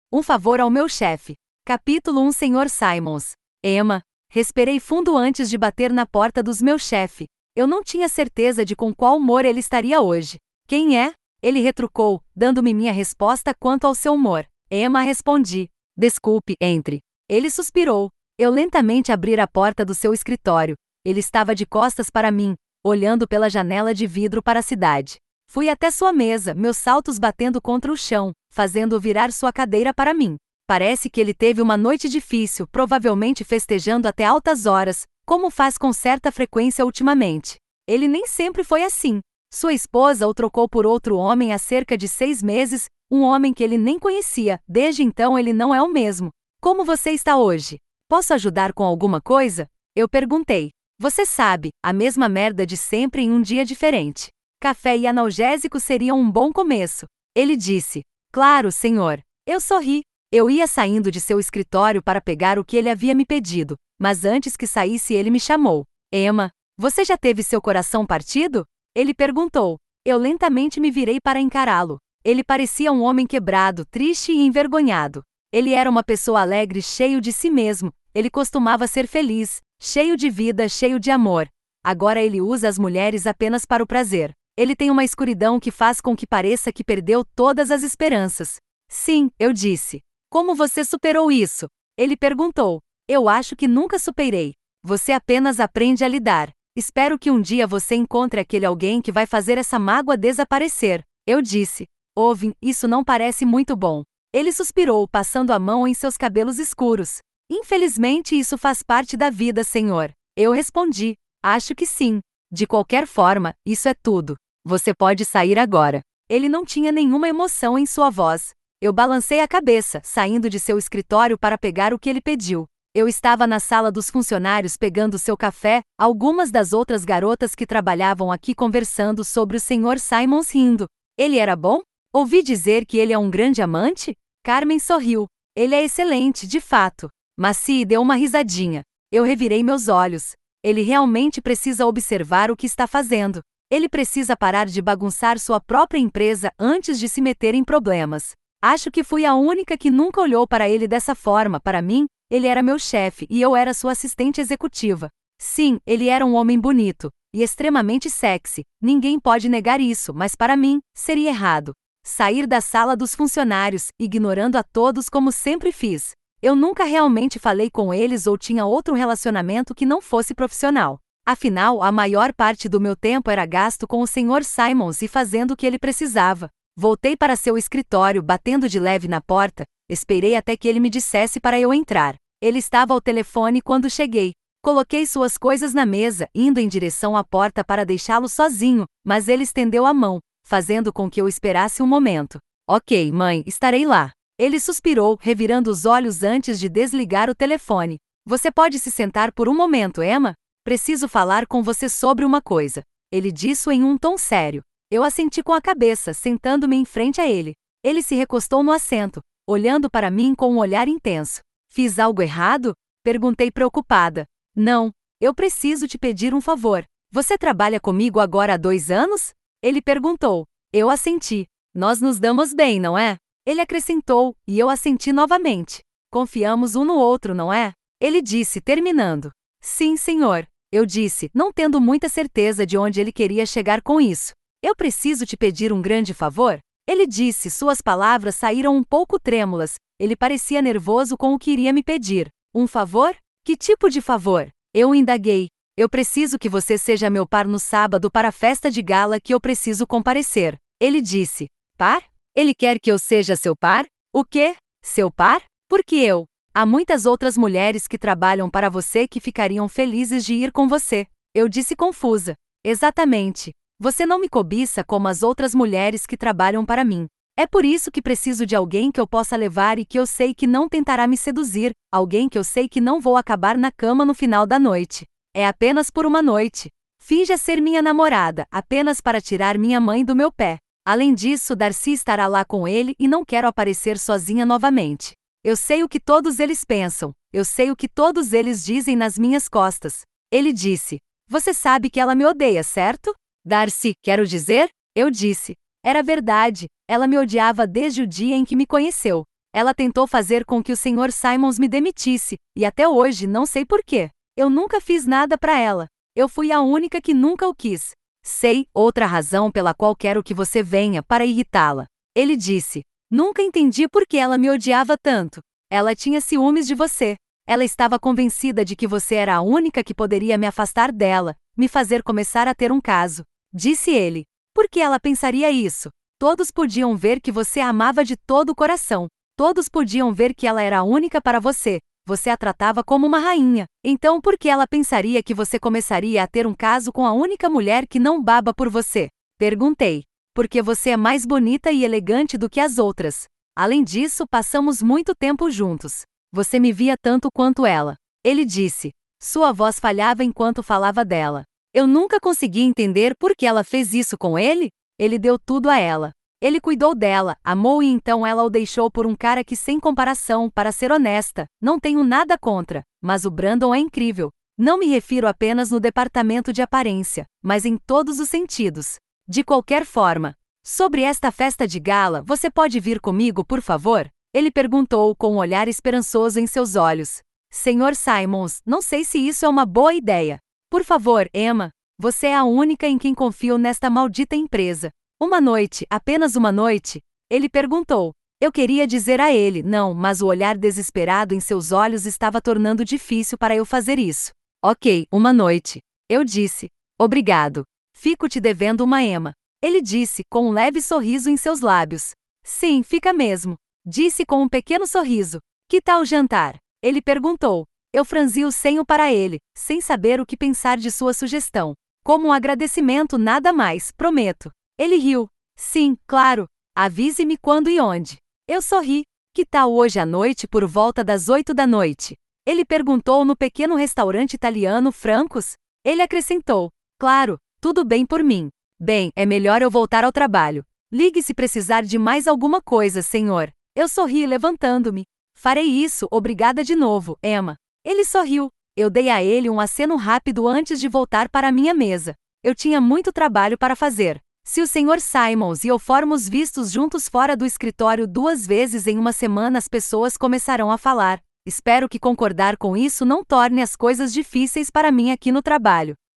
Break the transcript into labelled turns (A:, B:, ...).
A: Um favor ao meu chefe. Capítulo 1. Sr. Simons. Emma. Respirei fundo antes de bater na porta do meu chefe. Eu não tinha certeza de com qual humor ele estaria hoje. Quem é? Ele retrucou, dando-me minha resposta quanto ao seu humor. Emma, respondi. Desculpe, entre. Ele suspirou. Eu lentamente abri a porta do seu escritório. Ele estava de costas para mim, olhando pela janela de vidro para a cidade. Fui até sua mesa, meus saltos batendo contra o chão, fazendo-o virar sua cadeira para mim. Parece que ele teve uma noite difícil, provavelmente festejando até altas horas, como faz com certa frequência ultimamente. Ele nem sempre foi assim. Sua esposa o trocou por outro homem há cerca de 6 meses, um homem que ele nem conhecia. Desde então ele não é o mesmo. Como você está hoje? Posso ajudar com alguma coisa? Eu perguntei. Você sabe, a mesma merda de sempre em um dia diferente. Café e analgésico seriam um bom começo. Ele disse. Claro, senhor. Eu sorri. Eu ia saindo de seu escritório para pegar o que ele havia me pedido, mas antes que saísse ele me chamou. Emma, você já teve seu coração partido? Ele perguntou. Eu lentamente me virei para encará-lo. Ele parecia um homem quebrado, triste e envergonhado. Ele era uma pessoa alegre, cheio de si mesmo. Ele costumava ser feliz, cheio de vida, cheio de amor. Agora ele usa as mulheres apenas para o prazer. Ele tem uma escuridão que faz com que pareça que perdeu todas as esperanças. Sim, eu disse. Como você superou isso? Ele perguntou. Eu acho que nunca superei. Você apenas aprende a lidar. Espero que um dia você encontre aquele alguém que vai fazer essa mágoa desaparecer. Eu disse. Ouve, isso não parece muito bom. Ele suspirou, passando a mão em seus cabelos escuros. Infelizmente isso faz parte da vida, senhor. Eu respondi. Acho que sim. De qualquer forma, isso é tudo. Você pode sair agora. Ele não tinha nenhuma emoção em sua voz. Eu balancei a cabeça, saindo de seu escritório para pegar o que ele pediu. Eu estava na sala dos funcionários pegando seu café, algumas das outras garotas que trabalhavam aqui conversando sobre o Sr. Simons rindo. Ele era bom? Ouvi dizer que ele é um grande amante? Carmen sorriu. Ele é excelente, de fato. Maci deu uma risadinha. Eu revirei meus olhos. Ele realmente precisa observar o que está fazendo. Ele precisa parar de bagunçar sua própria empresa antes de se meter em problemas. Acho que fui a única que nunca olhou para ele dessa forma. Para mim, ele era meu chefe e eu era sua assistente executiva. Sim, ele era um homem bonito e extremamente sexy. Ninguém pode negar isso, mas para mim, seria errado. Sair da sala dos funcionários, ignorando a todos como sempre fiz. Eu nunca realmente falei com eles ou tinha outro relacionamento que não fosse profissional. Afinal, a maior parte do meu tempo era gasto com o Sr. Simons e fazendo o que ele precisava. Voltei para seu escritório, batendo de leve na porta. Esperei até que ele me dissesse para eu entrar. Ele estava ao telefone quando cheguei. Coloquei suas coisas na mesa, indo em direção à porta para deixá-lo sozinho, mas ele estendeu a mão, fazendo com que eu esperasse um momento. Ok, mãe, estarei lá. Ele suspirou, revirando os olhos antes de desligar o telefone. Você pode se sentar por um momento, Emma? Preciso falar com você sobre uma coisa. Ele disse em um tom sério. Eu assenti com a cabeça, sentando-me em frente a ele. Ele se recostou no assento, olhando para mim com um olhar intenso. Fiz algo errado? Perguntei preocupada. Não. Eu preciso te pedir um favor. Você trabalha comigo agora há 2 anos? Ele perguntou. Eu assenti. Nós nos damos bem, não é? Ele acrescentou, e eu assenti novamente. Confiamos um no outro, não é? Ele disse, terminando. Sim, senhor. Eu disse, não tendo muita certeza de onde ele queria chegar com isso. Eu preciso te pedir um grande favor? Ele disse, suas palavras saíram um pouco trêmulas. Ele parecia nervoso com o que iria me pedir. Um favor? Que tipo de favor? Eu indaguei. Eu preciso que você seja meu par no sábado para a festa de gala que eu preciso comparecer. Ele disse. Par? Ele quer que eu seja seu par? O quê? Seu par? Por que eu? Há muitas outras mulheres que trabalham para você que ficariam felizes de ir com você. Eu disse confusa. Exatamente. Você não me cobiça como as outras mulheres que trabalham para mim. É por isso que preciso de alguém que eu possa levar e que eu sei que não tentará me seduzir, alguém que eu sei que não vou acabar na cama no final da noite. É apenas por uma noite. Finja ser minha namorada, apenas para tirar minha mãe do meu pé. Além disso, Darcy estará lá com ele e não quero aparecer sozinha novamente. Eu sei o que todos eles pensam, eu sei o que todos eles dizem nas minhas costas. Ele disse. Você sabe que ela me odeia, certo? Darcy, quero dizer? Eu disse. Era verdade, ela me odiava desde o dia em que me conheceu. Ela tentou fazer com que o Sr. Simons me demitisse, e até hoje não sei por quê. Eu nunca fiz nada para ela. Eu fui a única que nunca o quis. Sei, outra razão pela qual quero que você venha para irritá-la. Ele disse. Nunca entendi por que ela me odiava tanto. Ela tinha ciúmes de você. Ela estava convencida de que você era a única que poderia me afastar dela, me fazer começar a ter um caso. Disse ele. Por que ela pensaria isso? Todos podiam ver que você a amava de todo o coração. Todos podiam ver que ela era a única para você. Você a tratava como uma rainha. Então por que ela pensaria que você começaria a ter um caso com a única mulher que não baba por você? Perguntei. Porque você é mais bonita e elegante do que as outras. Além disso, passamos muito tempo juntos. Você me via tanto quanto ela. Ele disse. Sua voz falhava enquanto falava dela. Eu nunca consegui entender por que ela fez isso com ele. Ele deu tudo a ela. Ele cuidou dela, amou e então ela o deixou por um cara que, sem comparação, para ser honesta, não tenho nada contra, mas o Brandon é incrível. Não me refiro apenas no departamento de aparência, mas em todos os sentidos. De qualquer forma, sobre esta festa de gala, você pode vir comigo, por favor? Ele perguntou com um olhar esperançoso em seus olhos. Sr. Simons, não sei se isso é uma boa ideia. Por favor, Emma, você é a única em quem confio nesta maldita empresa. Uma noite, apenas uma noite? Ele perguntou. Eu queria dizer a ele não, mas o olhar desesperado em seus olhos estava tornando difícil para eu fazer isso. Ok, uma noite. Eu disse. Obrigado. Fico te devendo uma Emma. Ele disse, com um leve sorriso em seus lábios. Sim, fica mesmo. Disse com um pequeno sorriso. Que tal jantar? Ele perguntou. Eu franzi o senho para ele, sem saber o que pensar de sua sugestão. Como um agradecimento, nada mais, prometo. Ele riu. Sim, claro. Avise-me quando e onde. Eu sorri. Que tal hoje à noite por volta das 8 da noite? Ele perguntou no pequeno restaurante italiano Francos. Ele acrescentou. Claro, tudo bem por mim. Bem, é melhor eu voltar ao trabalho. Ligue se precisar de mais alguma coisa, senhor. Eu sorri levantando-me. Farei isso, obrigada de novo, Emma. Ele sorriu. Eu dei a ele um aceno rápido antes de voltar para a minha mesa. Eu tinha muito trabalho para fazer. Se o Sr. Simons e eu formos vistos juntos fora do escritório 2 vezes em uma semana, as pessoas começarão a falar. Espero que concordar com isso não torne as coisas difíceis para mim aqui no trabalho.